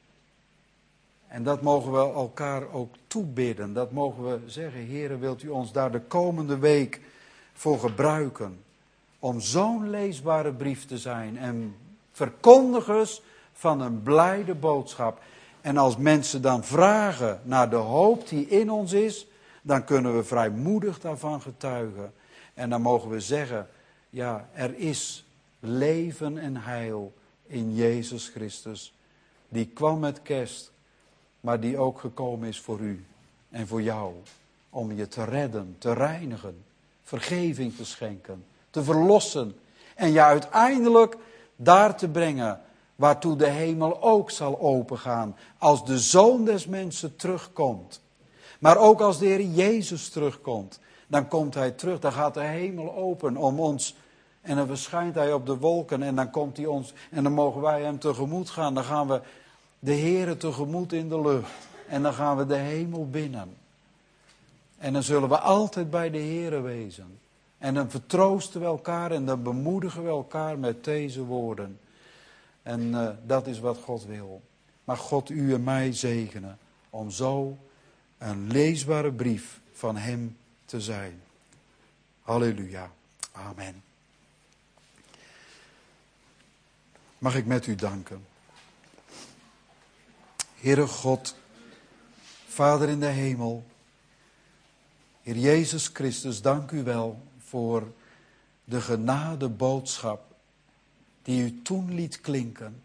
En dat mogen we elkaar ook toebidden. Dat mogen we zeggen, Heere, wilt u ons daar de komende week voor gebruiken. Om zo'n leesbare brief te zijn. En verkondigers van een blijde boodschap. En als mensen dan vragen naar de hoop die in ons is, dan kunnen we vrijmoedig daarvan getuigen. En dan mogen we zeggen, ja, er is leven en heil in Jezus Christus. Die kwam met kerst, maar die ook gekomen is voor u en voor jou. Om je te redden, te reinigen, vergeving te schenken, te verlossen. En je uiteindelijk daar te brengen waartoe de hemel ook zal opengaan. Als de Zoon des Mensen terugkomt. Maar ook als de Heer Jezus terugkomt. Dan komt Hij terug, dan gaat de hemel open om ons. En dan verschijnt Hij op de wolken en dan komt Hij ons. En dan mogen wij Hem tegemoet gaan. Dan gaan we de Heere tegemoet in de lucht. En dan gaan we de hemel binnen. En dan zullen we altijd bij de Heere wezen. En dan vertroosten we elkaar en dan bemoedigen we elkaar met deze woorden. En uh, dat is wat God wil. Mag God u en mij zegenen om zo een leesbare brief van Hem te zijn. Halleluja. Amen. Mag ik met u danken. Heere God, Vader in de hemel, Heer Jezus Christus, dank u wel voor de genadeboodschap die u toen liet klinken.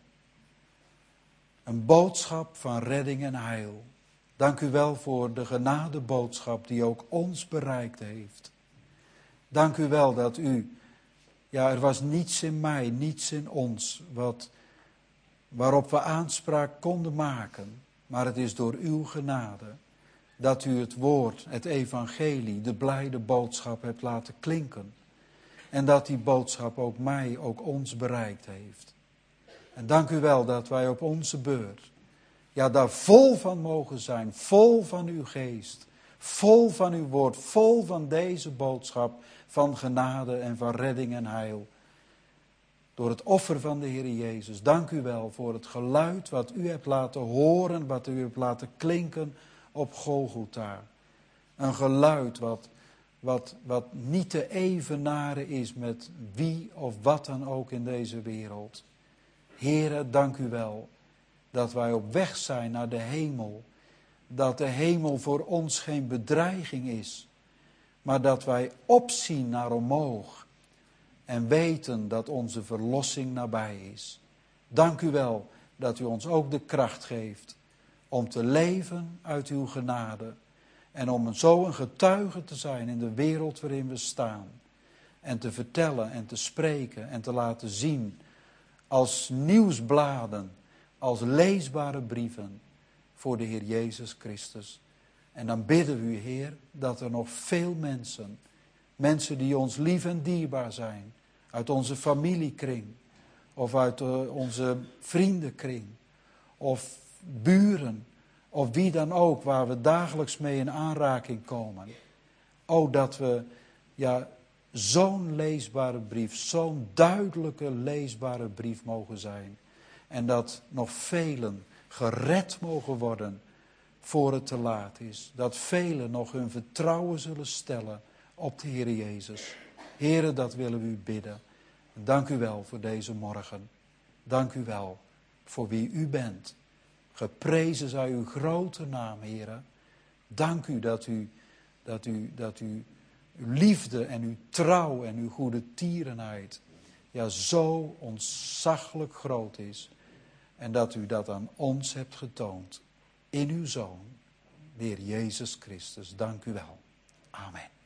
Een boodschap van redding en heil. Dank u wel voor de genadeboodschap die ook ons bereikt heeft. Dank u wel dat u, ja, er was niets in mij, niets in ons wat, waarop we aanspraak konden maken. Maar het is door uw genade dat u het woord, het evangelie, de blijde boodschap hebt laten klinken. En dat die boodschap ook mij, ook ons bereikt heeft. En dank u wel dat wij op onze beurt, ja, daar vol van mogen zijn, vol van uw geest, vol van uw woord, vol van deze boodschap van genade en van redding en heil. Door het offer van de Heer Jezus. Dank u wel voor het geluid wat u hebt laten horen, wat u hebt laten klinken op Golgotha. Een geluid wat, wat, wat niet te evenaren is met wie of wat dan ook in deze wereld. Heere, dank u wel dat wij op weg zijn naar de hemel. Dat de hemel voor ons geen bedreiging is, maar dat wij opzien naar omhoog en weten dat onze verlossing nabij is. Dank u wel dat u ons ook de kracht geeft om te leven uit uw genade en om zo een getuige te zijn in de wereld waarin we staan. En te vertellen en te spreken en te laten zien als nieuwsbladen, als leesbare brieven voor de Heer Jezus Christus. En dan bidden we u, Heer, dat er nog veel mensen, mensen die ons lief en dierbaar zijn, uit onze familiekring, of uit onze vriendenkring, of buren, of wie dan ook, waar we dagelijks mee in aanraking komen. O, dat we, ja, zo'n leesbare brief, zo'n duidelijke leesbare brief mogen zijn. En dat nog velen gered mogen worden voor het te laat is. Dat velen nog hun vertrouwen zullen stellen op de Heer Jezus. Heere, dat willen we u bidden. Dank u wel voor deze morgen. Dank u wel voor wie u bent. Geprezen zij uw grote naam, Heere. Dank u dat u, dat u, dat u uw liefde en uw trouw en uw goede tierenheid ja zo ontzaglijk groot is. En dat u dat aan ons hebt getoond in uw Zoon, de Heer Jezus Christus. Dank u wel. Amen.